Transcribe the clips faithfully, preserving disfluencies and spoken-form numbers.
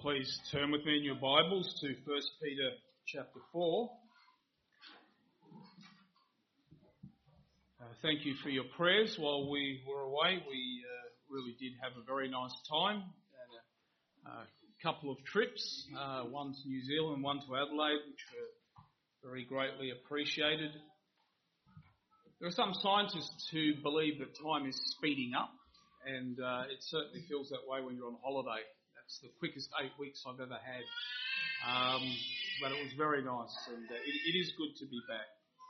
Please turn with me in your Bibles to First Peter chapter four. Uh, thank you for your prayers while we were away. We uh, really did have a very nice time. Had a, a couple of trips, uh, one to New Zealand, one to Adelaide, which were very greatly appreciated. There are some scientists who believe that time is speeding up, and uh, it certainly feels that way when you're on holiday. It's the quickest eight weeks I've ever had. Um, but it was very nice, and uh, it, it is good to be back.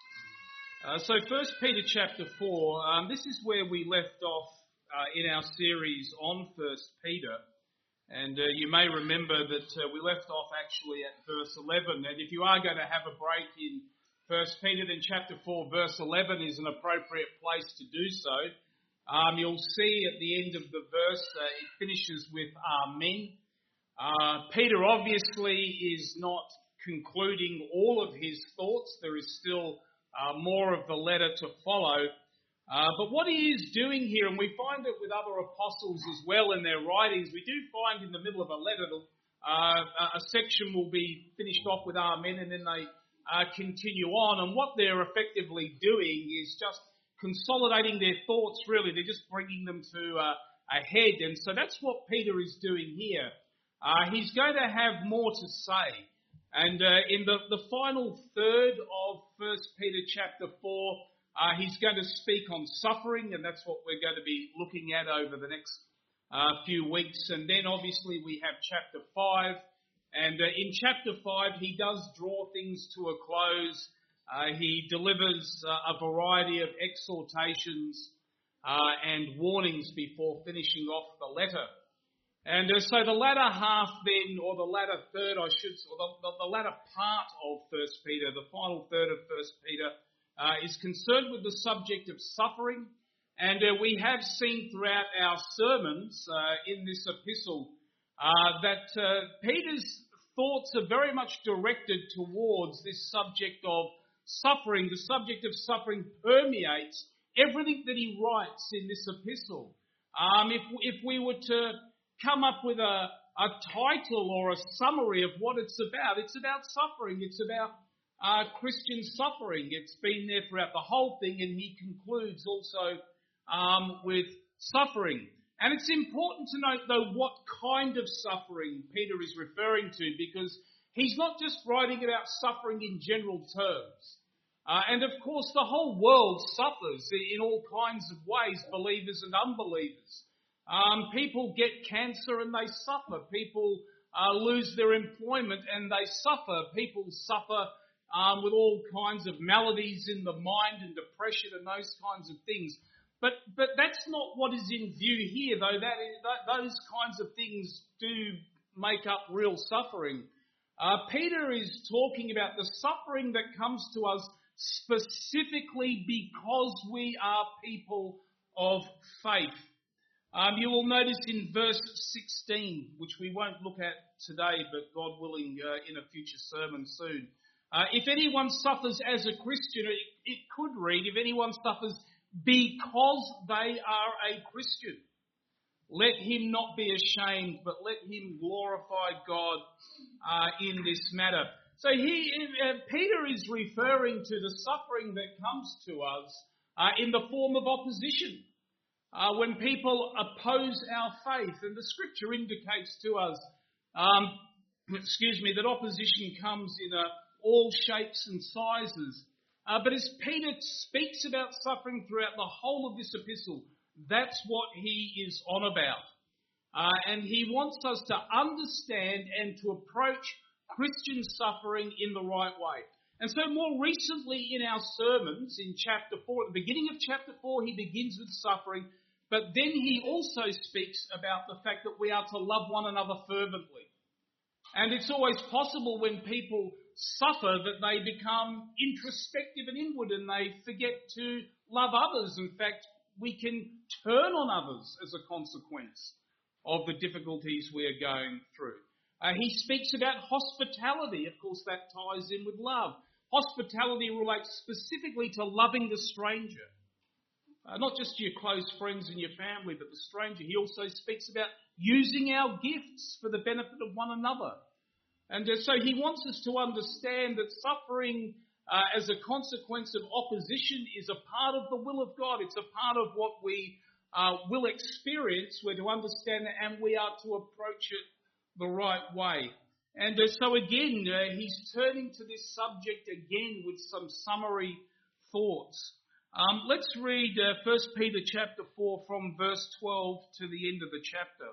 Uh, so First Peter chapter four, um, this is where we left off uh, in our series on First Peter. And uh, you may remember that uh, we left off actually at verse eleven. And if you are going to have a break in First Peter, then chapter four, verse eleven is an appropriate place to do so. Um, you'll see at the end of the verse, uh, it finishes with Amen. Uh, Peter obviously is not concluding all of his thoughts. There is still uh, more of the letter to follow. Uh, but what he is doing here, and we find it with other apostles as well in their writings, we do find in the middle of a letter, uh, a section will be finished off with Amen, and then they uh, continue on. And what they're effectively doing is just consolidating their thoughts, really. They're just bringing them to uh, a head. And so that's what Peter is doing here. Uh, he's going to have more to say. And uh, in the, the final third of First Peter chapter four, uh, he's going to speak on suffering, and that's what we're going to be looking at over the next uh, few weeks. And then obviously we have chapter five. And uh, in chapter five, he does draw things to a close. Uh, he delivers uh, a variety of exhortations uh, and warnings before finishing off the letter. And uh, so the latter half then, or the latter third, I should say, or the, the, the latter part of First Peter, the final third of First Peter, uh, is concerned with the subject of suffering. And uh, we have seen throughout our sermons uh, in this epistle uh, that uh, Peter's thoughts are very much directed towards this subject of suffering. The subject of suffering permeates everything that he writes in this epistle. Um, if, if we were to come up with a, a title or a summary of what it's about, it's about suffering. It's about uh, Christian suffering. It's been there throughout the whole thing, and he concludes also um, with suffering. And it's important to note, though, what kind of suffering Peter is referring to, because he's not just writing about suffering in general terms. Uh, and of course, the whole world suffers in all kinds of ways, believers and unbelievers. Um, people get cancer and they suffer. People uh, lose their employment and they suffer. People suffer um, with all kinds of maladies in the mind and depression and those kinds of things. But but that's not what is in view here, though. That, is, that those kinds of things do make up real suffering. Uh, Peter is talking about the suffering that comes to us specifically because we are people of faith. Um, you will notice in verse sixteen, which we won't look at today, but God willing, uh, in a future sermon soon. Uh, if anyone suffers as a Christian, it, it could read, if anyone suffers because they are a Christian, let him not be ashamed, but let him glorify God uh, in this matter. So he, uh, Peter is referring to the suffering that comes to us uh, in the form of opposition. Uh, when people oppose our faith, and the scripture indicates to us, um, excuse me, that opposition comes in uh, all shapes and sizes. Uh, but as Peter speaks about suffering throughout the whole of this epistle, that's what he is on about. Uh, and he wants us to understand and to approach Christian suffering in the right way. And so more recently in our sermons in chapter four, at the beginning of chapter four, he begins with suffering, but then he also speaks about the fact that we are to love one another fervently. And it's always possible when people suffer that they become introspective and inward and they forget to love others. In fact, we can turn on others as a consequence of the difficulties we are going through. Uh, he speaks about hospitality. Of course, that ties in with love. Hospitality relates specifically to loving the stranger. Uh, not just your close friends and your family, but the stranger. He also speaks about using our gifts for the benefit of one another. And uh, so he wants us to understand that suffering uh, as a consequence of opposition is a part of the will of God. It's a part of what we uh, will experience. We're to understand that, and we are to approach it the right way. And uh, so again, uh, he's turning to this subject again with some summary thoughts. Um, let's read uh, First Peter chapter four from verse twelve to the end of the chapter.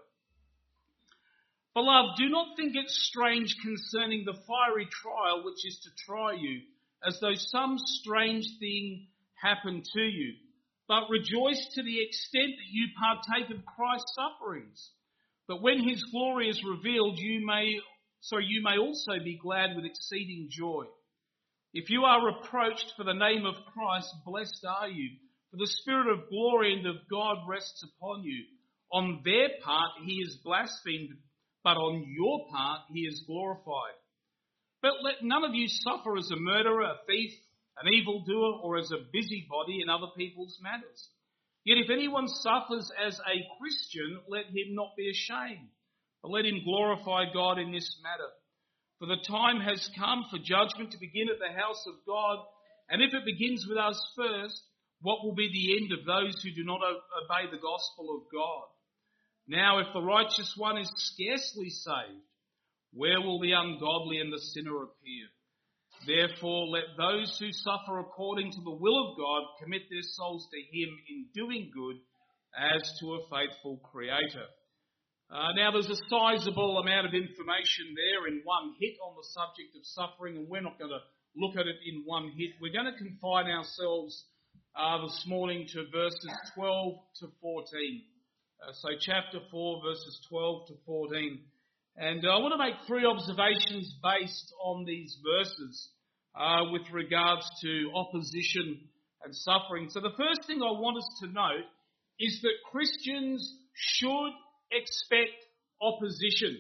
Beloved, do not think it strange concerning the fiery trial which is to try you, as though some strange thing happened to you. But rejoice to the extent that you partake of Christ's sufferings, that when his glory is revealed, you may, so you may also be glad with exceeding joy. If you are reproached for the name of Christ, blessed are you, for the Spirit of glory and of God rests upon you. On their part he is blasphemed, but on your part he is glorified. But let none of you suffer as a murderer, a thief, an evildoer, or as a busybody in other people's matters. Yet if anyone suffers as a Christian, let him not be ashamed, but let him glorify God in this matter. For the time has come for judgment to begin at the house of God, and if it begins with us first, what will be the end of those who do not obey the gospel of God? Now, if the righteous one is scarcely saved, where will the ungodly and the sinner appear? Therefore, let those who suffer according to the will of God commit their souls to him in doing good as to a faithful Creator. Uh, now, there's a sizable amount of information there in one hit on the subject of suffering, and we're not going to look at it in one hit. We're going to confine ourselves uh, this morning to verses twelve to fourteen. Uh, so chapter four, verses twelve to fourteen. And uh, I want to make three observations based on these verses uh, with regards to opposition and suffering. So the first thing I want us to note is that Christians should expect opposition.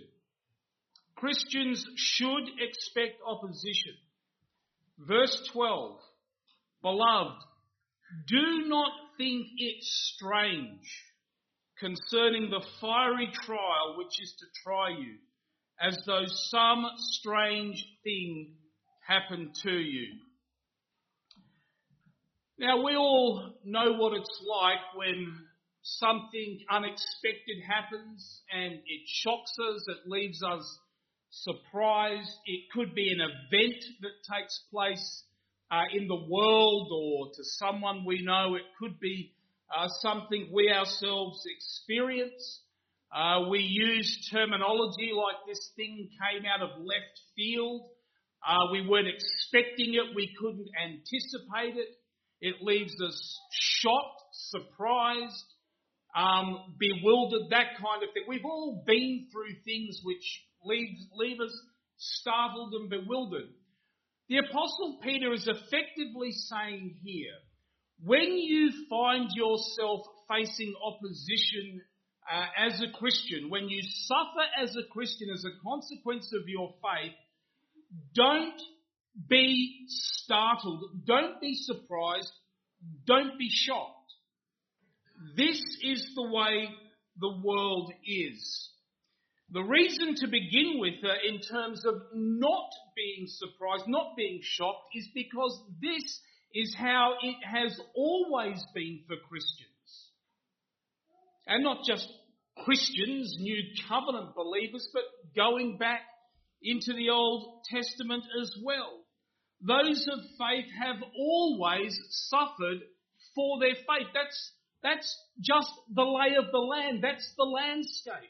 Christians should expect opposition. Verse twelve, Beloved, do not think it strange concerning the fiery trial which is to try you, as though some strange thing happened to you. Now, we all know what it's like when something unexpected happens and it shocks us, it leaves us surprised. It could be an event that takes place uh, in the world or to someone we know. It could be uh, something we ourselves experience. Uh, we use terminology like this thing came out of left field. Uh, we weren't expecting it. We couldn't anticipate it. It leaves us shocked, surprised, um, bewildered, that kind of thing. We've all been through things which leave, leave us startled and bewildered. The Apostle Peter is effectively saying here, when you find yourself facing opposition uh, as a Christian, when you suffer as a Christian as a consequence of your faith, don't be startled, don't be surprised, don't be shocked. This is the way the world is. The reason to begin with uh, in terms of not being surprised, not being shocked, is because this is how it has always been for Christians. And not just Christians, New Covenant believers, but going back into the Old Testament as well. Those of faith have always suffered for their faith. That's, that's just the lay of the land. That's the landscape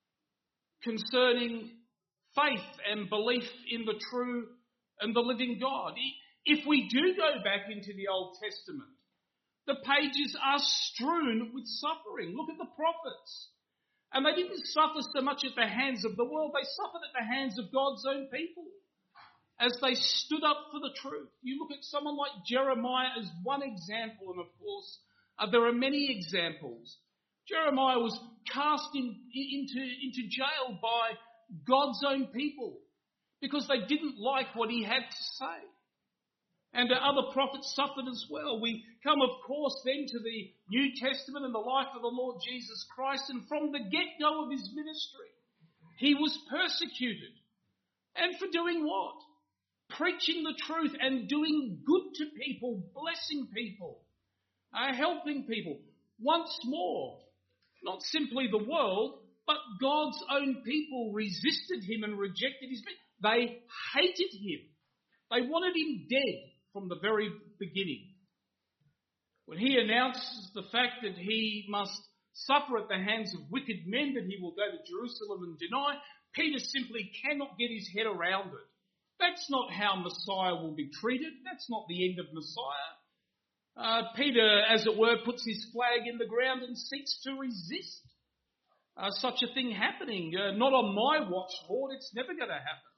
concerning faith and belief in the true and the living God. If we do go back into the Old Testament, the pages are strewn with suffering. Look at the prophets. And they didn't suffer so much at the hands of the world, they suffered at the hands of God's own people as they stood up for the truth. You look at someone like Jeremiah as one example, and of course uh, there are many examples. Jeremiah was cast in, into, into jail by God's own people because they didn't like what he had to say. And the other prophets suffered as well. We come, of course, then to the New Testament and the life of the Lord Jesus Christ. And from the get-go of his ministry, he was persecuted. And for doing what? Preaching the truth and doing good to people, blessing people, uh, helping people. Once more, not simply the world, but God's own people resisted him and rejected his message. They hated him. They wanted him dead from the very beginning. When he announces the fact that he must suffer at the hands of wicked men, that he will go to Jerusalem and deny, Peter simply cannot get his head around it. That's not how Messiah will be treated. That's not the end of Messiah. Uh, Peter, as it were, puts his flag in the ground and seeks to resist uh, such a thing happening. Uh, not on my watch, Lord, it's never going to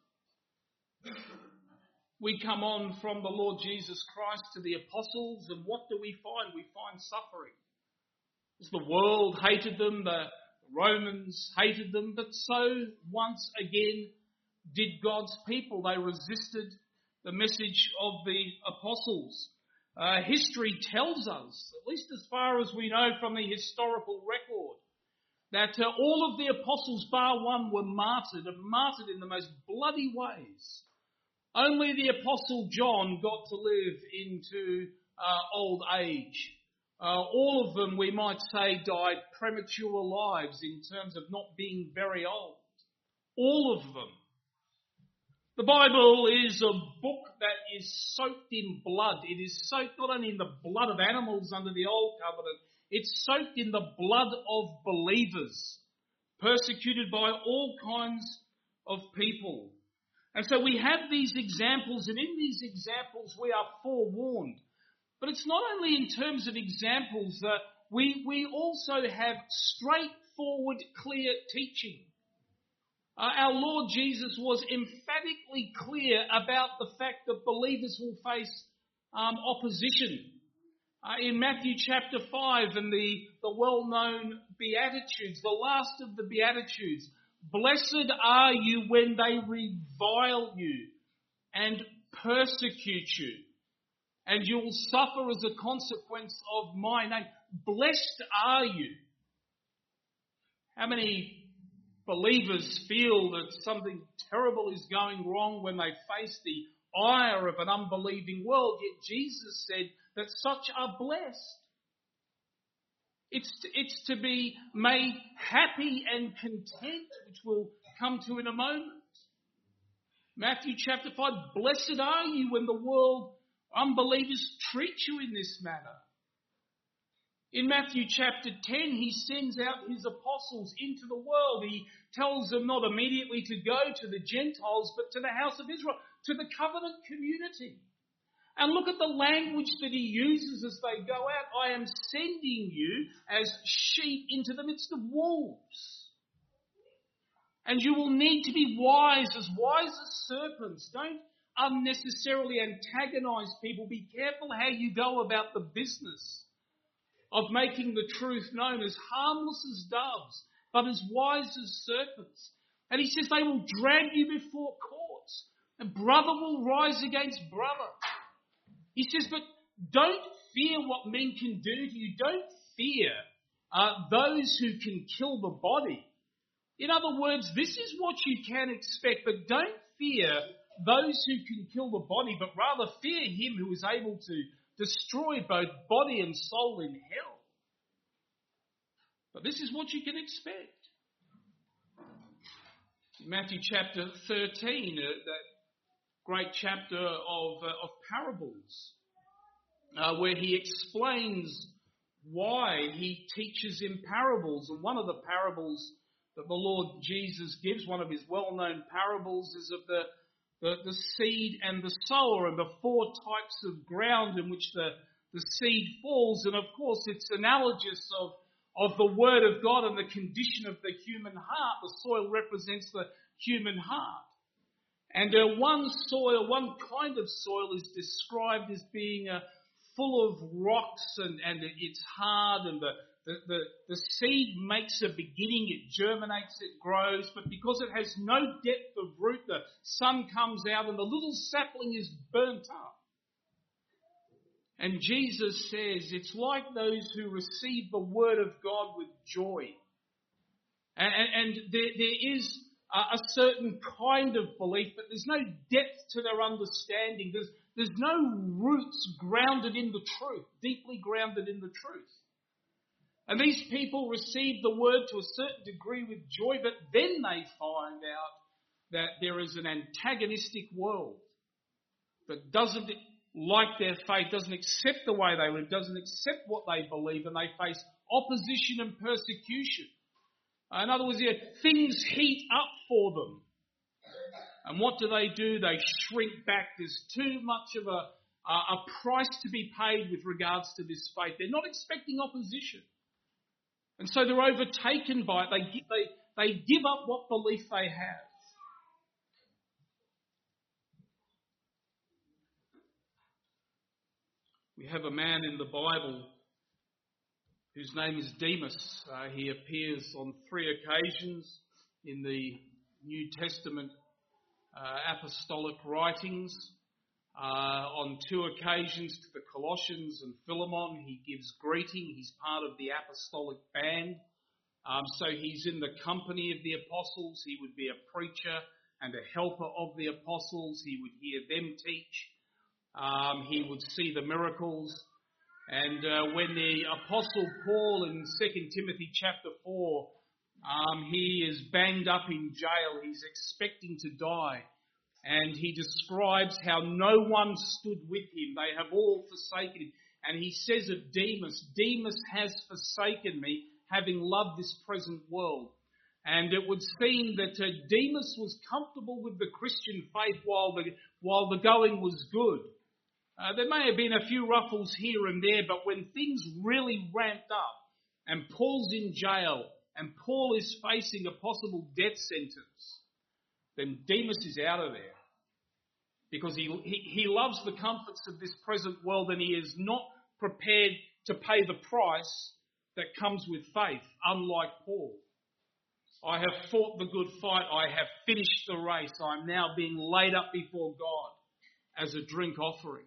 happen. We come on from the Lord Jesus Christ to the apostles, and what do we find? We find suffering. As the world hated them, the Romans hated them, but so once again did God's people. They resisted the message of the apostles. Uh, history tells us, at least as far as we know from the historical record, that uh, all of the apostles, bar one, were martyred, and martyred in the most bloody ways. Only the Apostle John got to live into uh, old age. Uh, all of them, we might say, died premature lives in terms of not being very old. All of them. The Bible is a book that is soaked in blood. It is soaked not only in the blood of animals under the Old Covenant, it's soaked in the blood of believers, persecuted by all kinds of people. And so we have these examples, and in these examples we are forewarned. But it's not only in terms of examples, uh, we, we also have straightforward, clear teaching. Uh, our Lord Jesus was emphatically clear about the fact that believers will face um, opposition. Uh, in Matthew chapter five and the, the well-known Beatitudes, the last of the Beatitudes, blessed are you when they revile you and persecute you, and you will suffer as a consequence of my name. Blessed are you. How many believers feel that something terrible is going wrong when they face the ire of an unbelieving world? Yet Jesus said that such are blessed. It's to, it's to be made happy and content, which we'll come to in a moment. Matthew chapter five, blessed are you when the world, unbelievers, treat you in this manner. In Matthew chapter ten, he sends out his apostles into the world. He tells them not immediately to go to the Gentiles, but to the house of Israel, to the covenant community. And look at the language that he uses as they go out. I am sending you as sheep into the midst of wolves. And you will need to be wise, as wise as serpents. Don't unnecessarily antagonize people. Be careful how you go about the business of making the truth known, as harmless as doves, but as wise as serpents. And he says they will drag you before courts, and brother will rise against brother. He says, but don't fear what men can do to you. Don't fear uh, those who can kill the body. In other words, this is what you can expect, but don't fear those who can kill the body, but rather fear him who is able to destroy both body and soul in hell. But this is what you can expect. In Matthew chapter thirteen, uh, that great chapter of, uh, of parables, uh, where he explains why he teaches in parables. And one of the parables that the Lord Jesus gives, one of his well-known parables, is of the, the, the seed and the sower, and the four types of ground in which the, the seed falls. And of course it's analogous of, of the Word of God and the condition of the human heart. The soil represents the human heart. And uh, one soil, one kind of soil is described as being uh, full of rocks, and, and it's hard, and the, the, the, the seed makes a beginning, it germinates, it grows, but because it has no depth of root, the sun comes out and the little sapling is burnt up. And Jesus says it's like those who receive the word of God with joy. And, and there, there is a, a certain kind of belief, but there's no depth to their understanding. There's, there's no roots grounded in the truth, deeply grounded in the truth. And these people receive the word to a certain degree with joy, but then they find out that there is an antagonistic world that doesn't like their faith, doesn't accept the way they live, doesn't accept what they believe, and they face opposition and persecution. In other words, yeah, things heat up for them. And what do they do? They shrink back. There's too much of a, a price to be paid with regards to this faith. They're not expecting opposition. And so they're overtaken by it. They, they, they give up what belief they have. We have a man in the Bible whose name is Demas. Uh, he appears on three occasions in the New Testament uh, apostolic writings. Uh, on two occasions to the Colossians and Philemon, he gives greeting. He's part of the apostolic band. Um, so he's in the company of the apostles. He would be a preacher and a helper of the apostles. He would hear them teach. Um, he would see the miracles. And uh, when the Apostle Paul in Second Timothy chapter four, um, he is banged up in jail. He's expecting to die. And he describes how no one stood with him. They have all forsaken him. And he says of Demas, Demas has forsaken me, having loved this present world. And it would seem that uh, Demas was comfortable with the Christian faith while the, while the going was good. Uh, there may have been a few ruffles here and there, but when things really ramped up and Paul's in jail and Paul is facing a possible death sentence, then Demas is out of there. Because he, he, he loves the comforts of this present world and he is not prepared to pay the price that comes with faith, unlike Paul. I have fought the good fight. I have finished the race. I am now being laid up before God as a drink offering.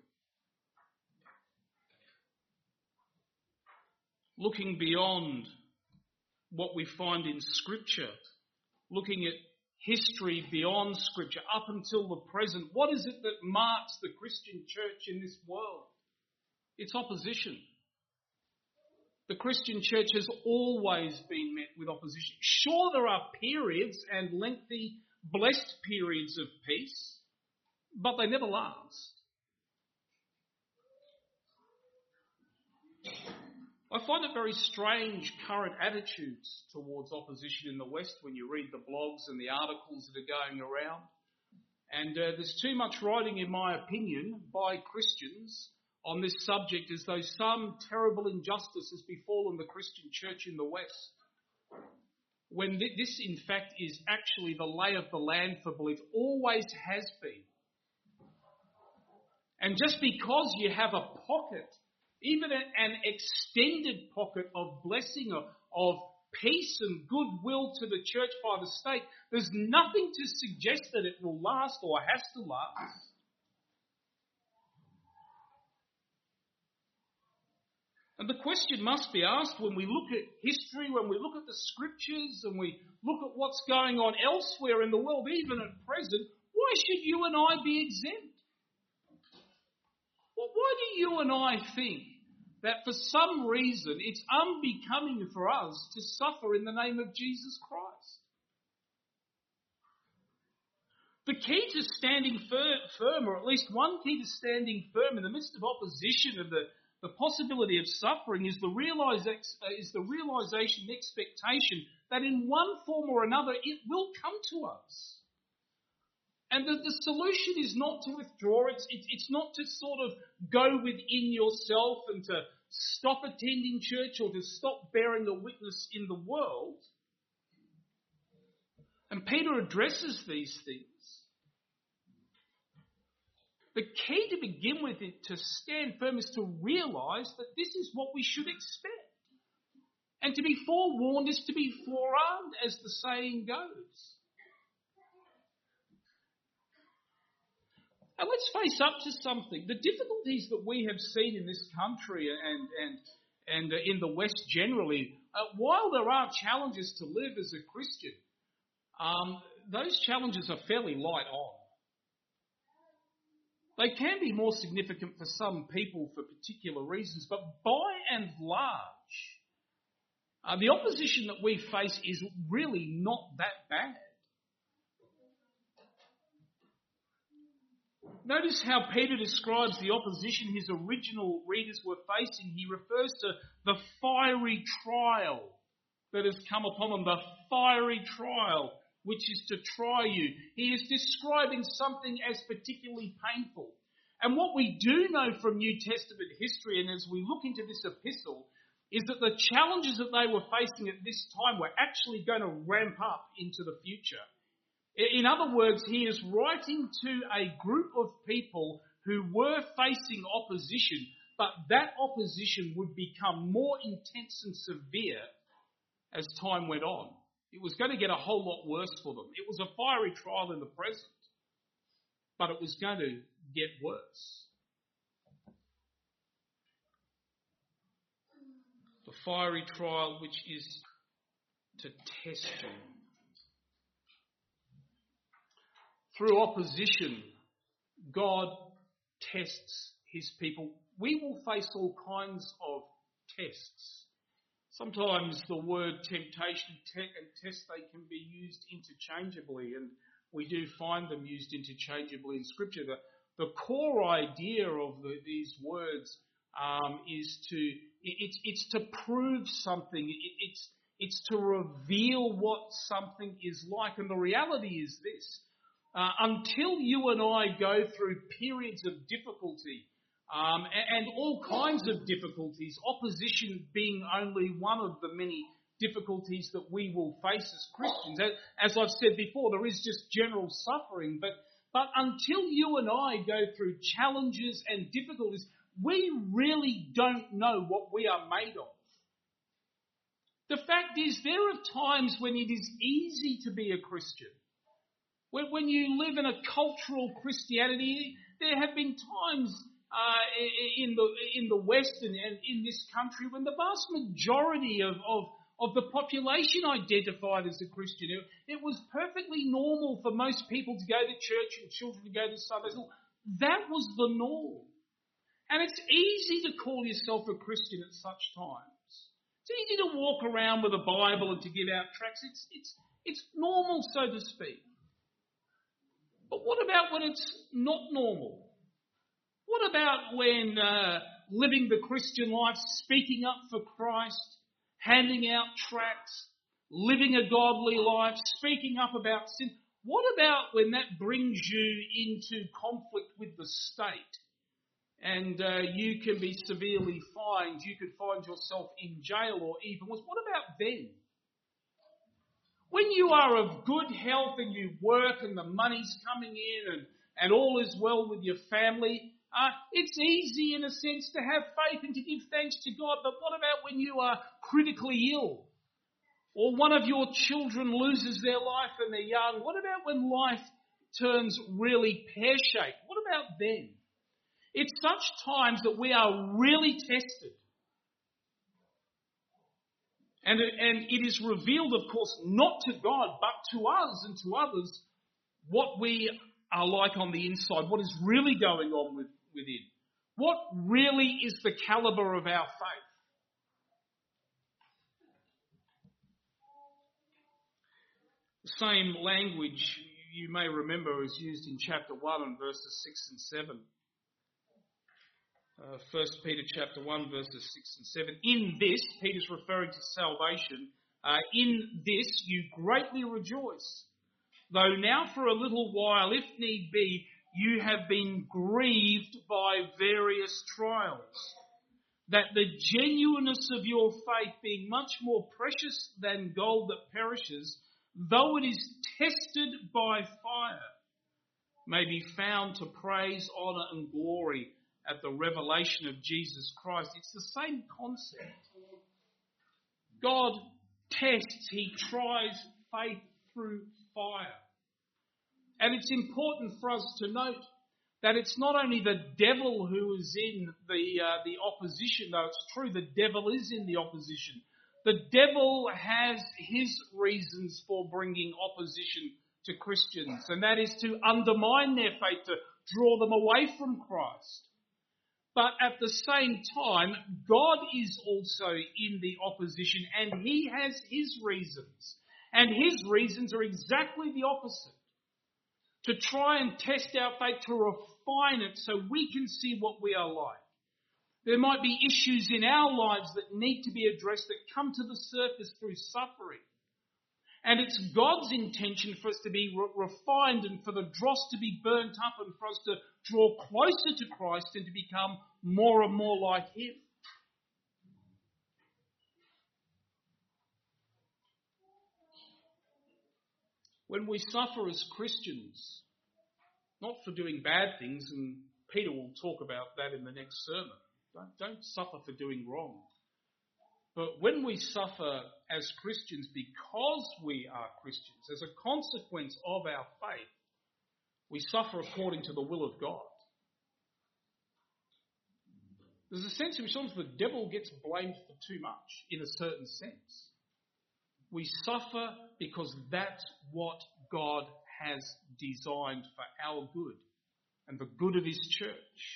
Looking beyond what we find in Scripture, looking at history beyond Scripture, up until the present, what is it that marks the Christian church in this world? It's opposition. The Christian church has always been met with opposition. Sure, there are periods and lengthy, blessed periods of peace, but they never last. I find it very strange current attitudes towards opposition in the West when you read the blogs and the articles that are going around. And uh, there's too much writing, in my opinion, by Christians on this subject as though some terrible injustice has befallen the Christian church in the West. When th- this, in fact, is actually the lay of the land for belief, always has been. And just because you have a pocket, even an extended pocket of blessing, of, of peace and goodwill to the church by the state, there's nothing to suggest that it will last or has to last. And the question must be asked when we look at history, when we look at the Scriptures, and we look at what's going on elsewhere in the world, even at present, why should you and I be exempt? Well, why do you and I think that for some reason it's unbecoming for us to suffer in the name of Jesus Christ? The key to standing firm, or at least one key to standing firm in the midst of opposition and the, the possibility of suffering, is the, realise, is the realisation and expectation that in one form or another it will come to us. And the, the solution is not to withdraw. It's, it, it's not to sort of go within yourself and to stop attending church or to stop bearing a witness in the world. And Peter addresses these things. The key to begin with, it, to stand firm, is to realise that this is what we should expect. And to be forewarned is to be forearmed, as the saying goes. And let's face up to something. The difficulties that we have seen in this country and and and in the West generally, uh, while there are challenges to live as a Christian, um, those challenges are fairly light on. They can be more significant for some people for particular reasons, but by and large, uh, the opposition that we face is really not that bad. Notice how Peter describes the opposition his original readers were facing. He refers to the fiery trial that has come upon them, the fiery trial which is to try you. He is describing something as particularly painful. And what we do know from New Testament history, and as we look into this epistle, is that the challenges that they were facing at this time were actually going to ramp up into the future. In other words, he is writing to a group of people who were facing opposition, but that opposition would become more intense and severe as time went on. It was going to get a whole lot worse for them. It was a fiery trial in the present, but it was going to get worse. The fiery trial which is to test you. Through opposition, God tests his people. We will face all kinds of tests. Sometimes the word temptation and test, they can be used interchangeably, and we do find them used interchangeably in Scripture. The, the core idea of the, these words um, is to it, it's it's to prove something. It, it's it's to reveal what something is like, and the reality is this: uh, until you and I go through periods of difficulty. Um, and, and all kinds of difficulties, opposition being only one of the many difficulties that we will face as Christians. As, as I've said before, there is just general suffering, but, but until you and I go through challenges and difficulties, we really don't know what we are made of. The fact is, there are times when it is easy to be a Christian. When, when you live in a cultural Christianity, there have been times Uh, in the in the West and, and in this country, when the vast majority of, of, of the population identified as a Christian, it, it was perfectly normal for most people to go to church and children to go to Sunday school. That was the norm. And it's easy to call yourself a Christian at such times. It's easy to walk around with a Bible and to give out tracts. It's, it's, it's normal, so to speak. But what about when it's not normal? What about when uh, living the Christian life, speaking up for Christ, handing out tracts, living a godly life, speaking up about sin? What about when that brings you into conflict with the state and uh, you can be severely fined, you could find yourself in jail or even worse? What about then? When you are of good health and you work and the money's coming in and, and all is well with your family, Uh, it's easy in a sense to have faith and to give thanks to God, but what about when you are critically ill? Or one of your children loses their life and they're young? What about when life turns really pear-shaped? What about then? It's such times that we are really tested. And, and it is revealed, of course, not to God, but to us and to others, what we are like on the inside, what is really going on with within. What really is the calibre of our faith? The same language, you may remember, is used in chapter one and verses six and seven. Uh, First Peter chapter one, verses six and seven. In this, Peter's referring to salvation, uh, in this you greatly rejoice, though now for a little while, if need be, you have been grieved by various trials, that the genuineness of your faith, being much more precious than gold that perishes, though it is tested by fire, may be found to praise, honour and glory at the revelation of Jesus Christ. It's the same concept. God tests, he tries faith through fire. And it's important for us to note that it's not only the devil who is in the uh, the opposition, though it's true the devil is in the opposition. The devil has his reasons for bringing opposition to Christians, and that is to undermine their faith, to draw them away from Christ. But at the same time, God is also in the opposition, and he has his reasons. And his reasons are exactly the opposite. To try and test our faith, to refine it so we can see what we are like. There might be issues in our lives that need to be addressed that come to the surface through suffering. And it's God's intention for us to be re- refined and for the dross to be burnt up and for us to draw closer to Christ and to become more and more like him. When we suffer as Christians, not for doing bad things, and Peter will talk about that in the next sermon, don't, don't suffer for doing wrong. But when we suffer as Christians because we are Christians, as a consequence of our faith, we suffer according to the will of God. There's a sense in which sometimes the devil gets blamed for too much, in a certain sense. We suffer because that's what God has designed for our good and the good of his church.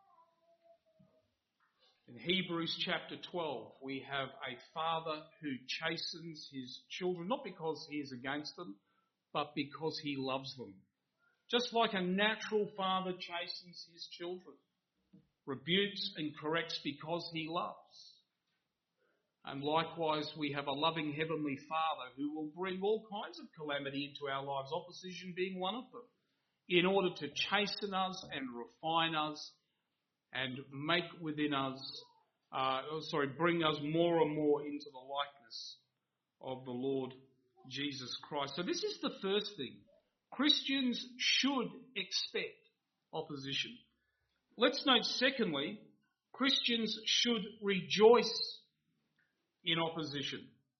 In Hebrews chapter twelve, we have a father who chastens his children, not because he is against them, but because he loves them. Just like a natural father chastens his children, rebukes and corrects because he loves. And likewise, we have a loving heavenly Father who will bring all kinds of calamity into our lives, opposition being one of them, in order to chasten us and refine us and make within us, uh, sorry, bring us more and more into the likeness of the Lord Jesus Christ. So this is the first thing. Christians should expect opposition. Let's note, secondly, Christians should rejoice in opposition.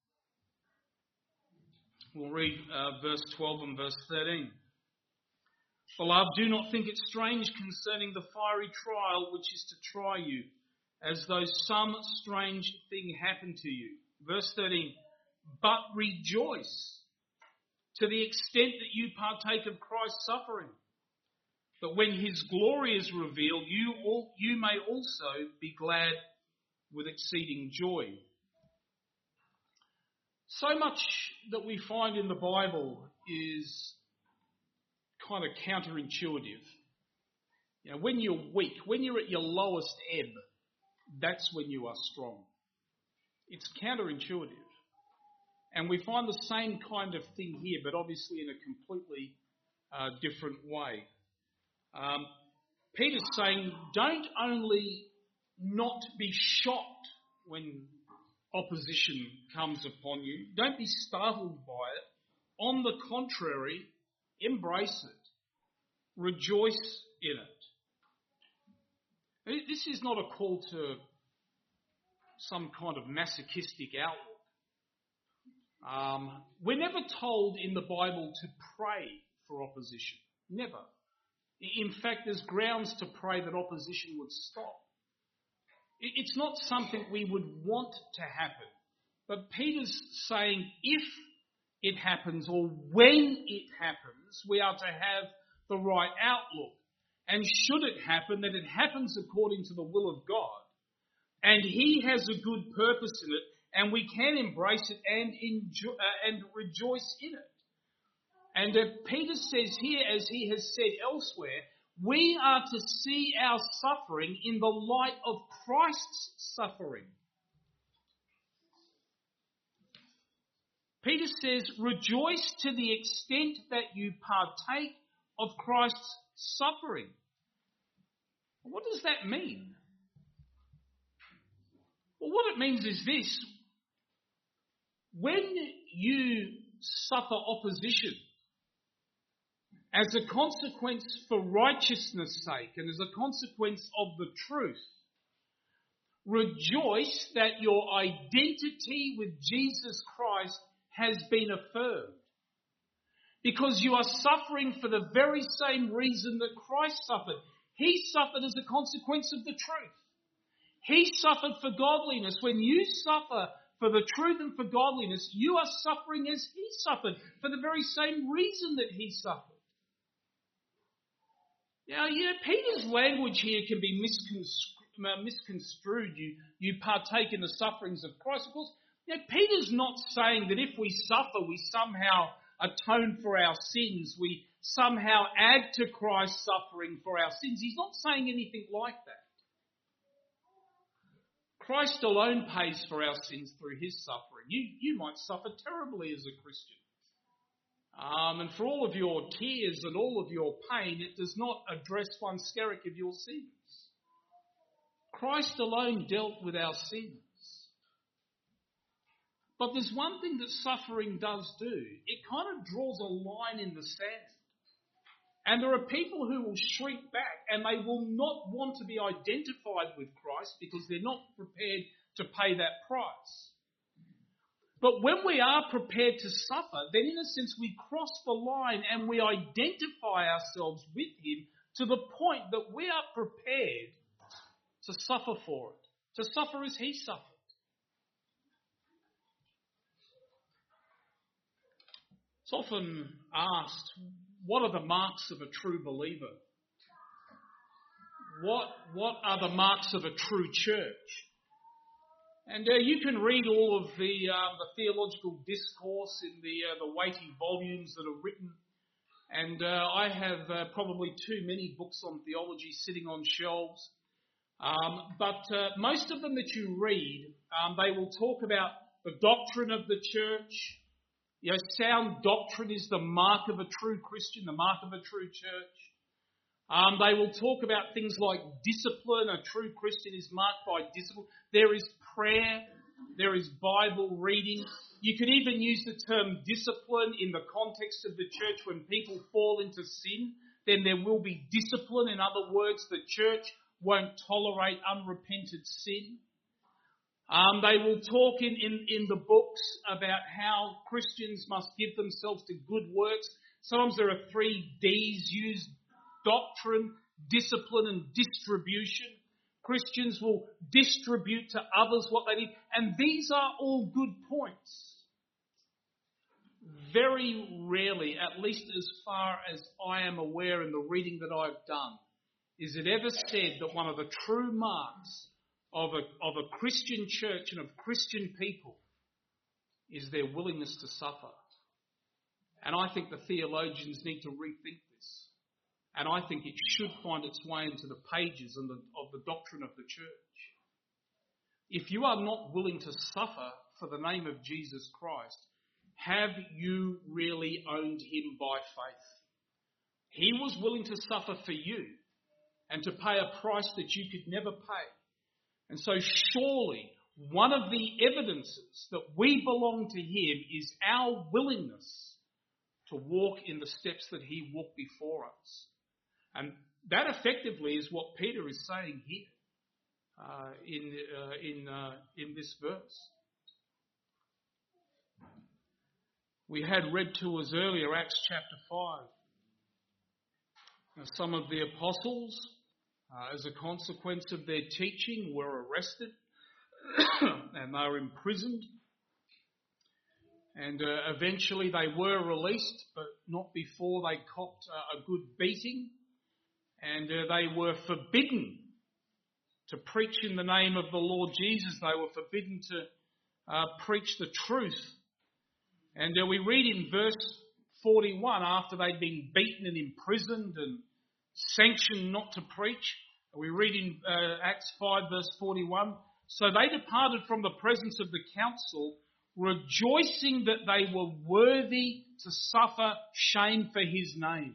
We'll read uh, verse twelve and verse thirteen. Beloved, do not think it strange concerning the fiery trial which is to try you, as though some strange thing happened to you. Verse thirteen, but rejoice to the extent that you partake of Christ's suffering, that when his glory is revealed, you, all, you may also be glad with exceeding joy. So much that we find in the Bible is kind of counterintuitive. You know, when you're weak, when you're at your lowest ebb, that's when you are strong. It's counterintuitive. And we find the same kind of thing here, but obviously in a completely uh, different way. Um, Peter's saying, don't only not be shocked when opposition comes upon you. Don't be startled by it. On the contrary, embrace it. Rejoice in it. This is not a call to some kind of masochistic outlook. Um, we're never told in the Bible to pray for opposition. Never. In fact, there's grounds to pray that opposition would stop. It's not something we would want to happen. But Peter's saying if it happens or when it happens, we are to have the right outlook. And should it happen, that it happens according to the will of God. And he has a good purpose in it, and we can embrace it and enjoy, uh, and rejoice in it. And uh, Peter says here, as he has said elsewhere, we are to see our suffering in the light of Christ's suffering. Peter says, rejoice to the extent that you partake of Christ's suffering. What does that mean? Well, what it means is this. When you suffer opposition as a consequence for righteousness' sake and as a consequence of the truth, rejoice that your identity with Jesus Christ has been affirmed. Because you are suffering for the very same reason that Christ suffered. He suffered as a consequence of the truth. He suffered for godliness. When you suffer for the truth and for godliness, you are suffering as he suffered, for the very same reason that he suffered. Now, yeah, Peter's language here can be misconstrued. misconstrued. You, you partake in the sufferings of Christ. Of course, you know, Peter's not saying that if we suffer, we somehow atone for our sins. We somehow add to Christ's suffering for our sins. He's not saying anything like that. Christ alone pays for our sins through his suffering. You, you might suffer terribly as a Christian. Um, and for all of your tears and all of your pain, it does not address one skerrick of your sins. Christ alone dealt with our sins. But there's one thing that suffering does do. It kind of draws a line in the sand. And there are people who will shrink back and they will not want to be identified with Christ because they're not prepared to pay that price. But when we are prepared to suffer, then in a sense we cross the line and we identify ourselves with him to the point that we are prepared to suffer for it, to suffer as he suffered. It's often asked, what are the marks of a true believer? What, what are the marks of a true church? And uh, you can read all of the, uh, the theological discourse in the, uh, the weighty volumes that are written. And uh, I have uh, probably too many books on theology sitting on shelves. Um, but uh, most of them that you read, um, they will talk about the doctrine of the church. You know, sound doctrine is the mark of a true Christian, the mark of a true church. Um, they will talk about things like discipline. A true Christian is marked by discipline. There is prayer. There is Bible reading. You can even use the term discipline in the context of the church. When people fall into sin, then there will be discipline. In other words, the church won't tolerate unrepented sin. Um, they will talk in, in, in the books about how Christians must give themselves to good works. Sometimes there are three D's used: doctrine, discipline and distribution. Christians will distribute to others what they need. And these are all good points. Very rarely, at least as far as I am aware in the reading that I've done, is it ever said that one of the true marks of a, of a Christian church and of Christian people is their willingness to suffer. And I think the theologians need to rethink this. And I think it should find its way into the pages of the, of the doctrine of the church. If you are not willing to suffer for the name of Jesus Christ, have you really owned him by faith? He was willing to suffer for you and to pay a price that you could never pay. And so surely one of the evidences that we belong to him is our willingness to walk in the steps that he walked before us. And that effectively is what Peter is saying here uh, in uh, in uh, in this verse. We had read to us earlier Acts chapter five. Now, some of the apostles, uh, as a consequence of their teaching, were arrested and they were imprisoned. And uh, eventually they were released, but not before they copped uh, a good beating. And uh, they were forbidden to preach in the name of the Lord Jesus. They were forbidden to uh, preach the truth. And uh, we read in verse forty-one, after they'd been beaten and imprisoned and sanctioned not to preach, we read in uh, Acts five verse forty-one, so they departed from the presence of the council, rejoicing that they were worthy to suffer shame for his name.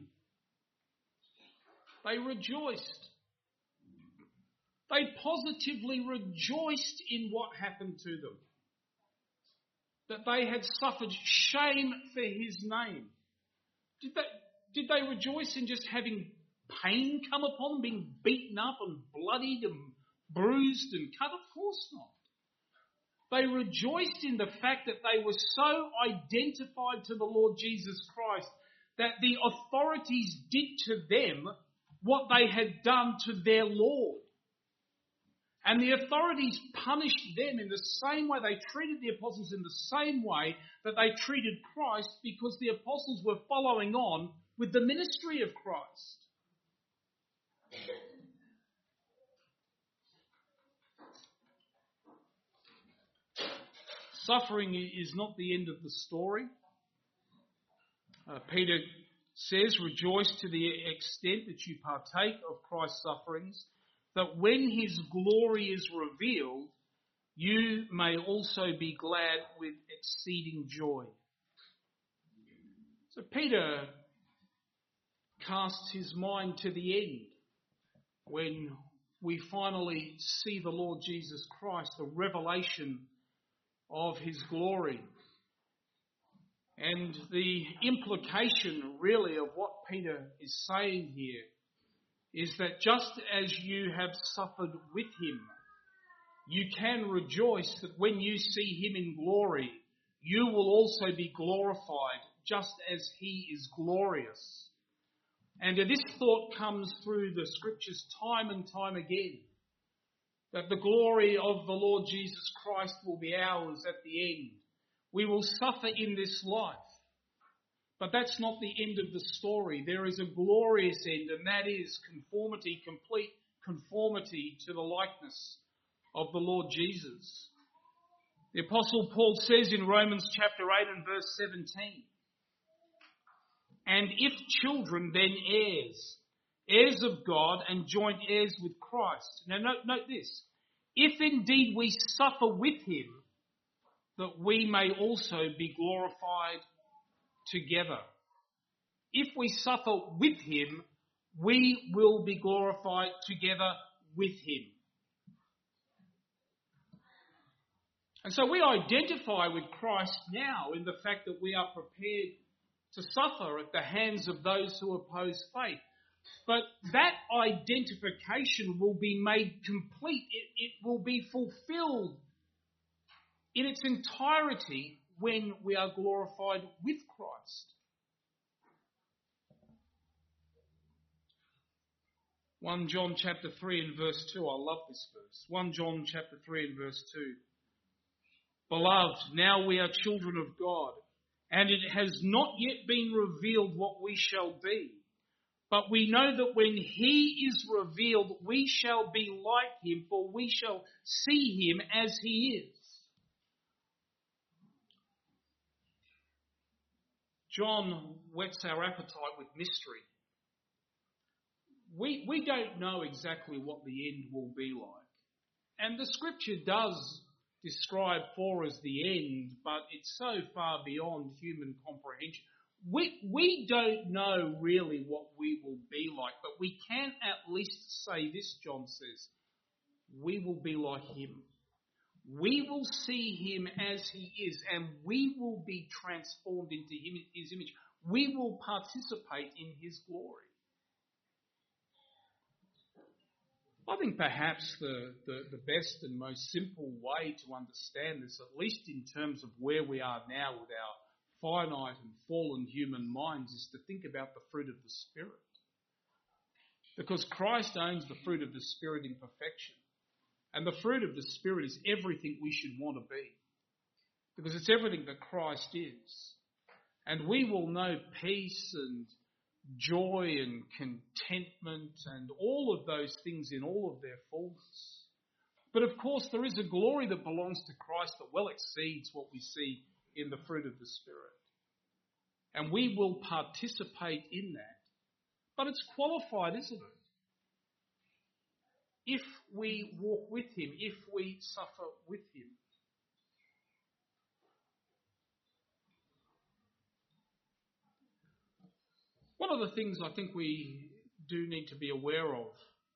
They rejoiced. They positively rejoiced in what happened to them. That they had suffered shame for his name. Did they, did they rejoice in just having pain come upon them, being beaten up and bloodied and bruised and cut? Of course not. They rejoiced in the fact that they were so identified to the Lord Jesus Christ that the authorities did to them what they had done to their Lord. And the authorities punished them in the same way. They treated the apostles in the same way that they treated Christ, because the apostles were following on with the ministry of Christ. Suffering is not the end of the story. Uh, Peter says, rejoice to the extent that you partake of Christ's sufferings, that when his glory is revealed, you may also be glad with exceeding joy. So Peter casts his mind to the end when we finally see the Lord Jesus Christ, the revelation of his glory. And the implication really of what Peter is saying here is that just as you have suffered with him, you can rejoice that when you see him in glory, you will also be glorified just as he is glorious. And this thought comes through the scriptures time and time again, that the glory of the Lord Jesus Christ will be ours at the end. We will suffer in this life, but that's not the end of the story. There is a glorious end, and that is conformity, complete conformity to the likeness of the Lord Jesus. The Apostle Paul says in Romans chapter eight and verse seventeen, and if children, then heirs, heirs of God and joint heirs with Christ. Now note, note this, if indeed we suffer with him, that we may also be glorified together. If we suffer with him, we will be glorified together with him. And so we identify with Christ now in the fact that we are prepared to suffer at the hands of those who oppose faith. But that identification will be made complete. It, it will be fulfilled in its entirety when we are glorified with Christ. First John chapter three and verse two, I love this verse. First John chapter three and verse two. Beloved, now we are children of God, and it has not yet been revealed what we shall be. But we know that when he is revealed, we shall be like him, for we shall see him as he is. John whets our appetite with mystery. We, we don't know exactly what the end will be like. And the scripture does describe for us the end, but it's so far beyond human comprehension. We, we don't know really what we will be like, but we can at least say this, John says, we will be like him. We will see him as he is, and we will be transformed into him, his image. We will participate in his glory. I think perhaps the, the, the best and most simple way to understand this, at least in terms of where we are now with our finite and fallen human minds, is to think about the fruit of the Spirit. Because Christ owns the fruit of the Spirit in perfection. And the fruit of the Spirit is everything we should want to be. Because it's everything that Christ is. And we will know peace and joy and contentment and all of those things in all of their fullness. But of course there is a glory that belongs to Christ that well exceeds what we see in the fruit of the Spirit. And we will participate in that. But it's qualified, isn't it? If we walk with him, if we suffer with him. One of the things I think we do need to be aware of,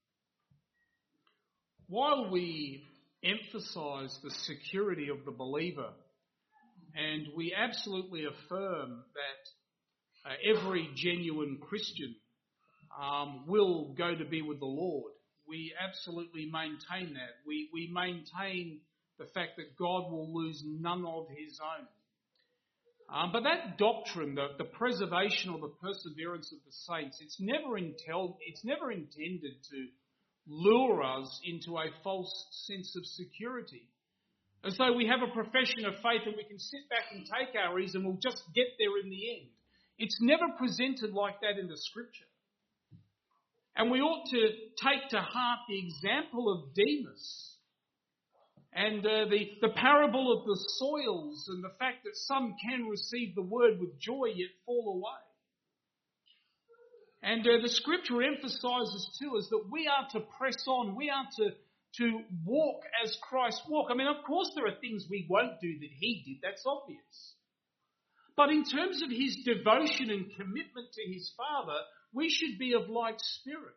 while we emphasise the security of the believer, and we absolutely affirm that uh, every genuine Christian um, will go to be with the Lord, we absolutely maintain that. We, we maintain the fact that God will lose none of his own. Um, but that doctrine, the, the preservation or the perseverance of the saints, it's never, intel, it's never intended to lure us into a false sense of security. As though we have a profession of faith and we can sit back and take our ease and we'll just get there in the end. It's never presented like that in the Scripture. And we ought to take to heart the example of Demas and uh, the, the parable of the soils and the fact that some can receive the word with joy yet fall away. And uh, the Scripture emphasises to us that we are to press on, we are to, to walk as Christ walked. I mean, of course there are things we won't do that he did, that's obvious. But in terms of his devotion and commitment to his Father, we should be of like spirit.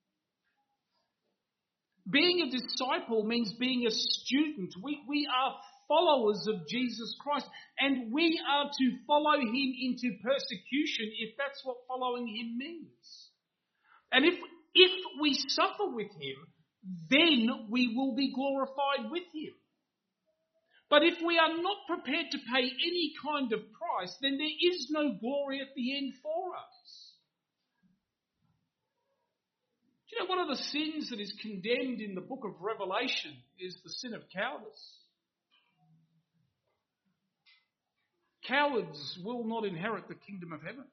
Being a disciple means being a student. We, we are followers of Jesus Christ, and we are to follow him into persecution if that's what following him means. And if, if we suffer with him, then we will be glorified with him. But if we are not prepared to pay any kind of price, then there is no glory at the end for us. Do you know, one of the sins that is condemned in the book of Revelation is the sin of cowardice. Cowards will not inherit the kingdom of heaven.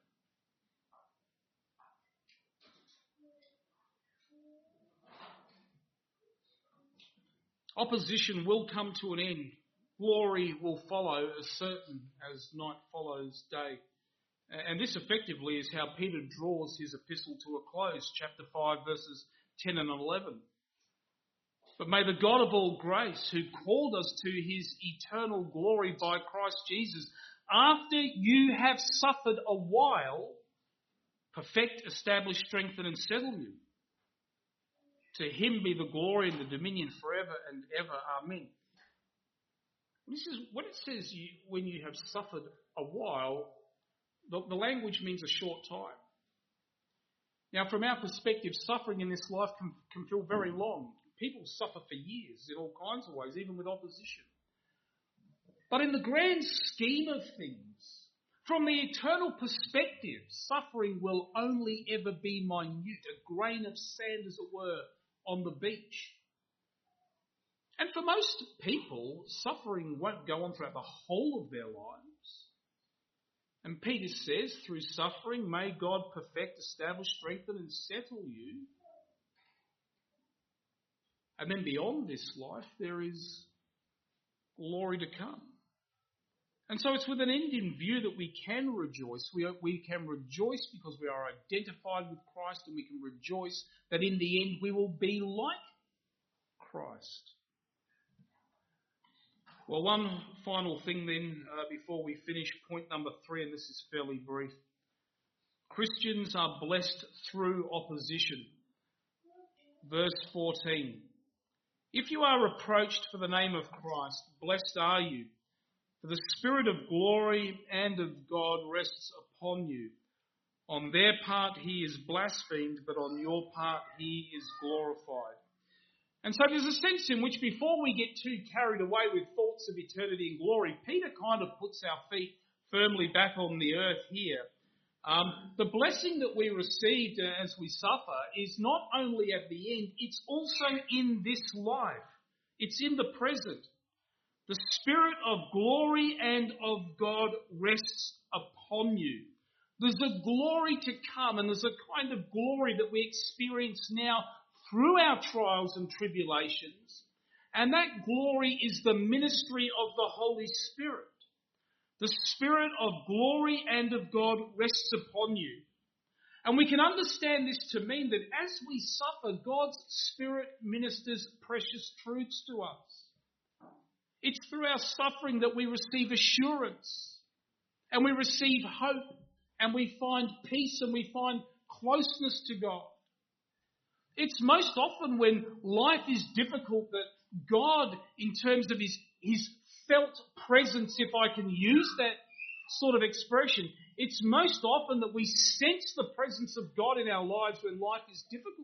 Opposition will come to an end. Glory will follow as certain as night follows day. And this effectively is how Peter draws his epistle to a close, chapter five, verses ten and eleven. But may the God of all grace, who called us to his eternal glory by Christ Jesus, after you have suffered a while, perfect, establish, strengthen and settle you. To him be the glory and the dominion forever and ever. Amen. This is what it says you, when you have suffered a while. The, the language means a short time. Now, from our perspective, suffering in this life can, can feel very long. People suffer for years in all kinds of ways, even with opposition. But in the grand scheme of things, from the eternal perspective, suffering will only ever be minute, a grain of sand, as it were, on the beach. And for most people, suffering won't go on throughout the whole of their lives. And Peter says, through suffering, may God perfect, establish, strengthen and settle you. And then beyond this life, there is glory to come. And so it's with an end in view that we can rejoice. We, are, we can rejoice because we are identified with Christ, and we can rejoice that in the end we will be like Christ. Well, one final thing then uh, before we finish, point number three, and this is fairly brief. Christians are blessed through opposition. Verse fourteen. If you are reproached for the name of Christ, blessed are you, for the Spirit of glory and of God rests upon you. On their part he is blasphemed, but on your part he is glorified. And so there's a sense in which before we get too carried away with thoughts of eternity and glory, Peter kind of puts our feet firmly back on the earth here. Um, the blessing that we received as we suffer is not only at the end, it's also in this life. It's in the present. The Spirit of glory and of God rests upon you. There's a glory to come, and there's a kind of glory that we experience now through our trials and tribulations, and that glory is the ministry of the Holy Spirit. The Spirit of glory and of God rests upon you. And we can understand this to mean that as we suffer, God's Spirit ministers precious truths to us. It's through our suffering that we receive assurance, and we receive hope, and we find peace, and we find closeness to God. It's most often when life is difficult that God, in terms of his, his felt presence, if I can use that sort of expression, it's most often that we sense the presence of God in our lives when life is difficult.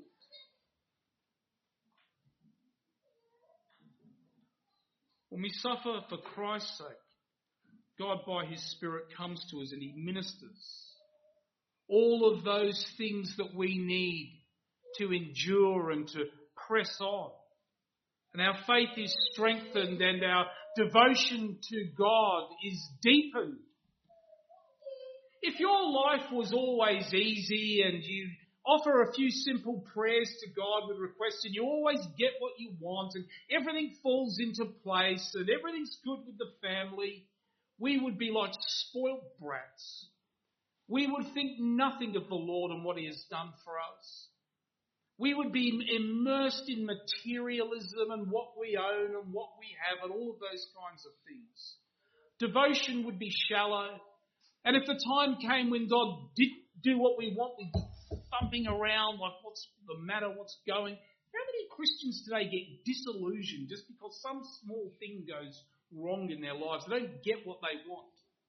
When we suffer for Christ's sake, God by his Spirit comes to us and he ministers all of those things that we need to endure and to press on. And our faith is strengthened and our devotion to God is deepened. If your life was always easy and you offer a few simple prayers to God with requests and you always get what you want and everything falls into place and everything's good with the family, we would be like spoilt brats. We would think nothing of the Lord and what he has done for us. We would be immersed in materialism and what we own and what we have and all of those kinds of things. Devotion would be shallow. And if the time came when God didn't do what we want, we'd be thumping around like, what's the matter, what's going? How many Christians today get disillusioned just because some small thing goes wrong in their lives? They don't get what they want.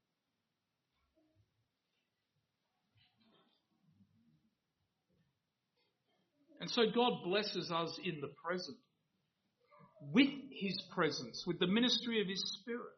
And so God blesses us in the present, with his presence, with the ministry of his Spirit.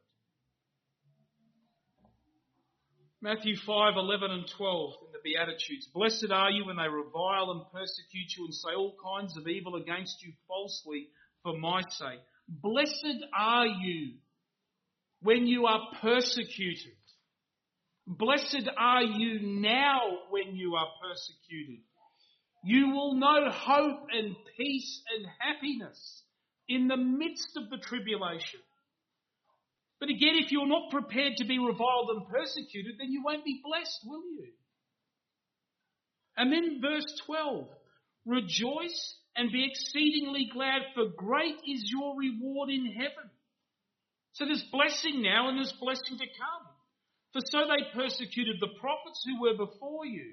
Matthew five, eleven and twelve in the Beatitudes. Blessed are you when they revile and persecute you and say all kinds of evil against you falsely for my sake. Blessed are you when you are persecuted. Blessed are you now when you are persecuted. You will know hope and peace and happiness in the midst of the tribulation. But again, if you're not prepared to be reviled and persecuted, then you won't be blessed, will you? And then verse twelve, rejoice and be exceedingly glad, for great is your reward in heaven. So there's blessing now and there's blessing to come. For so they persecuted the prophets who were before you.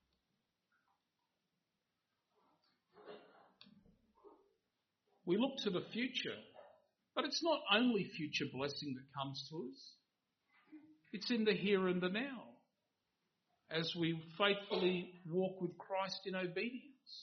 We look to the future, but it's not only future blessing that comes to us. It's in the here and the now, as we faithfully walk with Christ in obedience.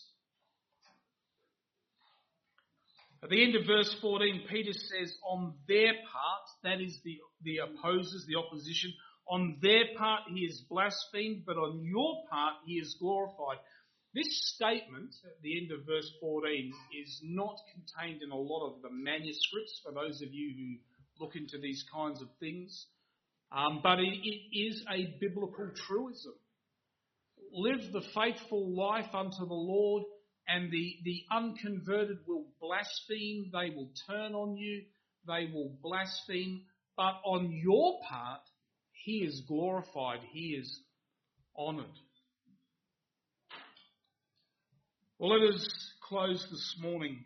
At the end of verse fourteen, Peter says, on their part, that is the, the opposers, the opposition, on their part he is blasphemed, but on your part he is glorified. This statement at the end of verse fourteen is not contained in a lot of the manuscripts for those of you who look into these kinds of things, um, but it, it is a biblical truism. Live the faithful life unto the Lord, and the, the unconverted will blaspheme, they will turn on you, they will blaspheme, but on your part, he is glorified, he is honoured. Well, let us close this morning.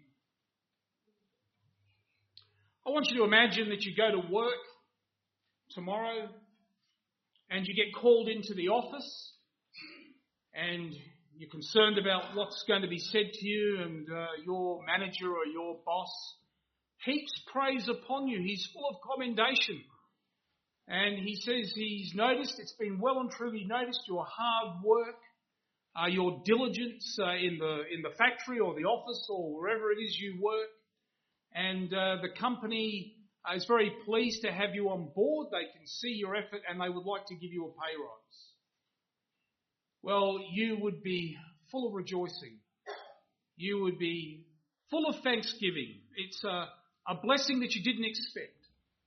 I want you to imagine that you go to work tomorrow and you get called into the office and you're concerned about what's going to be said to you, and uh, your manager or your boss heaps praise upon you. He's full of commendation. And he says he's noticed, it's been well and truly noticed, your hard work, Uh, your diligence uh, in the in the factory or the office or wherever it is you work, and uh, the company is very pleased to have you on board. They can see your effort and they would like to give you a pay rise. Well, you would be full of rejoicing. You would be full of thanksgiving. It's a, a blessing that you didn't expect.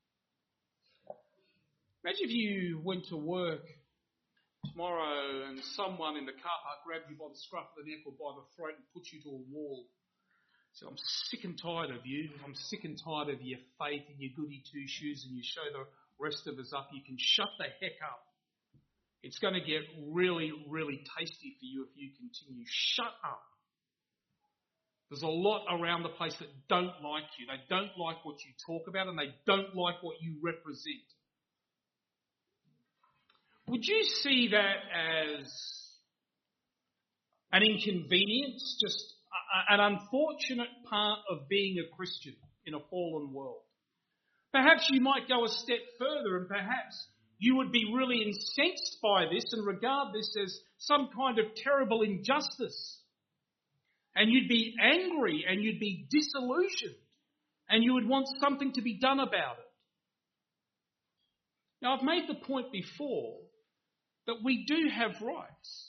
Imagine if you went to work tomorrow and someone in the car park grabbed you by the scruff of the neck or by the throat and put you to a wall. So I'm sick and tired of you. I'm sick and tired of your faith and your goody two-shoes, and you show the rest of us up. You can shut the heck up. It's going to get really, really tasty for you if you continue. Shut up. There's a lot around the place that don't like you. They don't like what you talk about and they don't like what you represent. Would you see that as an inconvenience, just a, an unfortunate part of being a Christian in a fallen world? Perhaps you might go a step further and perhaps you would be really incensed by this and regard this as some kind of terrible injustice. And you'd be angry and you'd be disillusioned and you would want something to be done about it. Now, I've made the point before that we do have rights.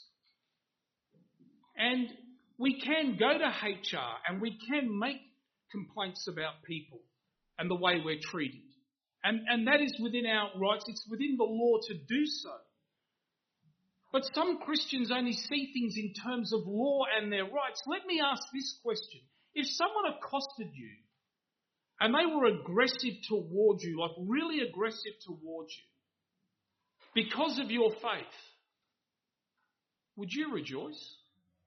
And we can go to H R and we can make complaints about people and the way we're treated. And, and that is within our rights. It's within the law to do so. But some Christians only see things in terms of law and their rights. Let me ask this question. If someone accosted you and they were aggressive towards you, like really aggressive towards you, because of your faith, would you rejoice?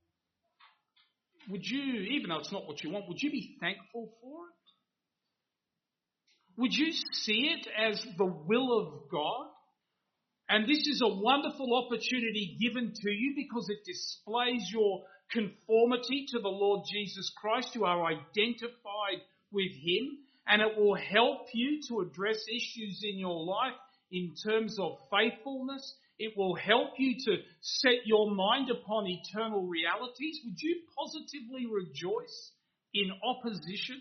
Would you, even though it's not what you want, would you be thankful for it? Would you see it as the will of God? And this is a wonderful opportunity given to you because it displays your conformity to the Lord Jesus Christ. You are identified with Him, and it will help you to address issues in your life in terms of faithfulness. It will help you to set your mind upon eternal realities. Would you positively rejoice in opposition?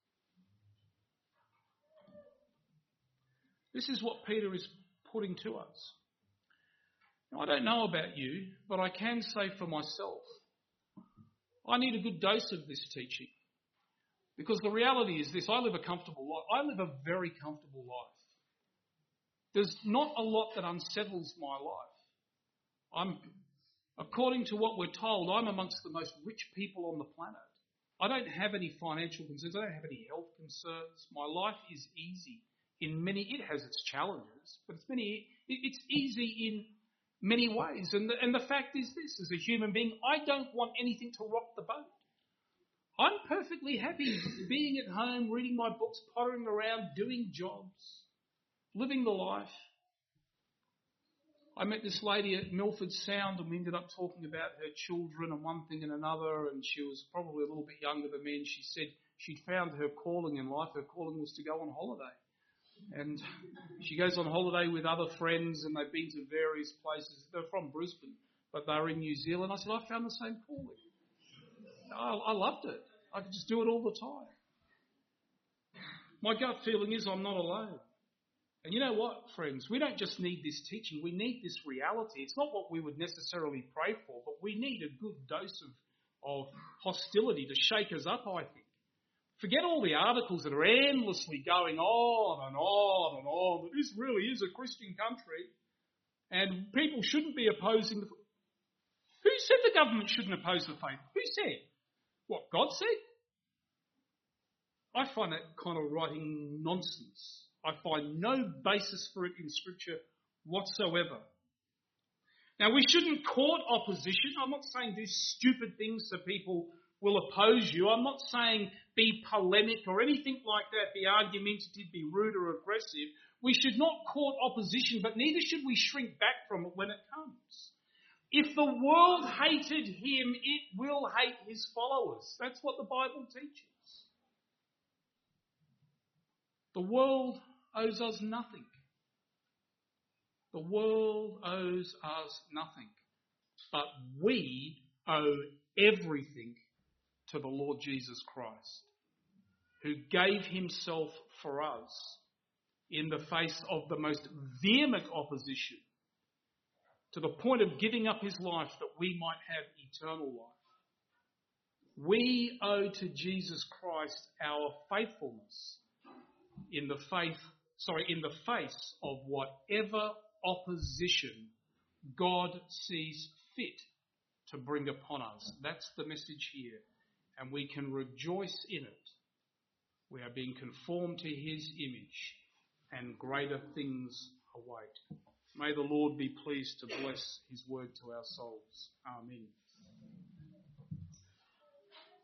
This is what Peter is putting to us. Now, I don't know about you, but I can say for myself, I need a good dose of this teaching. Because the reality is this, I live a comfortable life. I live a very comfortable life. There's not a lot that unsettles my life. I'm, according to what we're told, I'm amongst the most rich people on the planet. I don't have any financial concerns. I don't have any health concerns. My life is easy. In many, it has its challenges, but it's many. It's easy in many ways. And the, and the fact is this: as a human being, I don't want anything to rock the boat. I'm perfectly happy being at home, reading my books, pottering around, doing jobs, living the life. I met this lady at Milford Sound, and we ended up talking about her children and one thing and another. And she was probably a little bit younger than me. And she said she'd found her calling in life. Her calling was to go on holiday. And she goes on holiday with other friends, and they've been to various places. They're from Brisbane, but they're in New Zealand. I said, I found the same calling. I, I loved it. I could just do it all the time. My gut feeling is I'm not alone. And you know what, friends? We don't just need this teaching. We need this reality. It's not what we would necessarily pray for, but we need a good dose of, of hostility to shake us up, I think. Forget all the articles that are endlessly going on and on and on. That this really is a Christian country and people shouldn't be opposing the... Who said the government shouldn't oppose the faith? Who said? What, God said? I find that kind of writing nonsense. I find no basis for it in Scripture whatsoever. Now, we shouldn't court opposition. I'm not saying do stupid things so people will oppose you. I'm not saying be polemic or anything like that, be argumentative, be rude or aggressive. We should not court opposition, but neither should we shrink back from it when it comes. If the world hated him, it will hate his followers. That's what the Bible teaches. The world owes us nothing. The world owes us nothing. But we owe everything to the Lord Jesus Christ, who gave himself for us in the face of the most vehement opposition, to the point of giving up his life that we might have eternal life. We owe to Jesus Christ our faithfulness in the faith, sorry, in the face of whatever opposition God sees fit to bring upon us. That's the message here. And we can rejoice in it. We are being conformed to his image, and greater things await. May the Lord be pleased to bless his word to our souls. Amen.